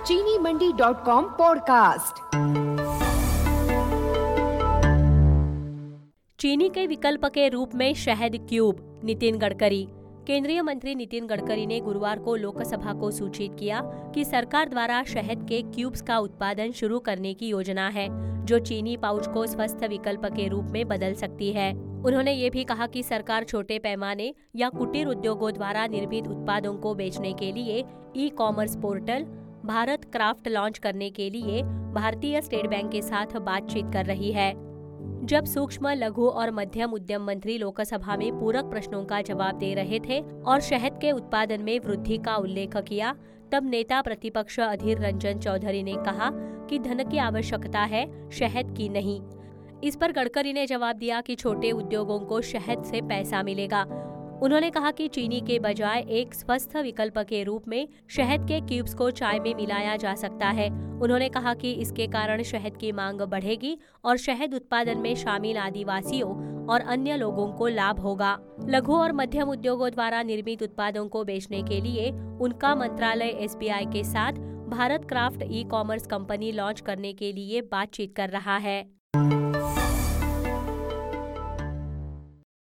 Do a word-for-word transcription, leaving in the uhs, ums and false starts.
चीनी मंडी dot com podcast. चीनी के विकल्प के रूप में शहद क्यूब, नितिन गडकरी। केंद्रीय मंत्री नितिन गडकरी ने गुरुवार को लोकसभा को सूचित किया कि सरकार द्वारा शहद के क्यूब्स का उत्पादन शुरू करने की योजना है, जो चीनी पाउच को स्वस्थ विकल्प के रूप में बदल सकती है। उन्होंने ये भी कहा कि सरकार छोटे पैमाने या कुटीर उद्योगों द्वारा निर्मित उत्पादों को बेचने के लिए e commerce portal Bharat craft launch करने के लिए भारतीय स्टेट बैंक के साथ बातचीत कर रही है। जब सूक्ष्म, लघु और मध्यम उद्यम मंत्री लोकसभा में पूरक प्रश्नों का जवाब दे रहे थे और शहद के उत्पादन में वृद्धि का उल्लेख किया, तब नेता प्रतिपक्ष अधीर रंजन चौधरी ने कहा कि धन की आवश्यकता है, शहद की नहीं। इस पर गडकरी ने जवाब दिया कि छोटे उद्योगों को शहद से पैसा मिलेगा। उन्होंने कहा कि चीनी के बजाय एक स्वस्थ विकल्प के रूप में शहद के क्यूब्स को चाय में मिलाया जा सकता है। उन्होंने कहा कि इसके कारण शहद की मांग बढ़ेगी और शहद उत्पादन में शामिल आदिवासियों और अन्य लोगों को लाभ होगा। लघु और मध्यम उद्योगों द्वारा निर्मित उत्पादों को बेचने के लिए उनका मंत्रालय एस बी आई के साथ Bharat craft e commerce company launch करने के लिए बातचीत कर रहा है।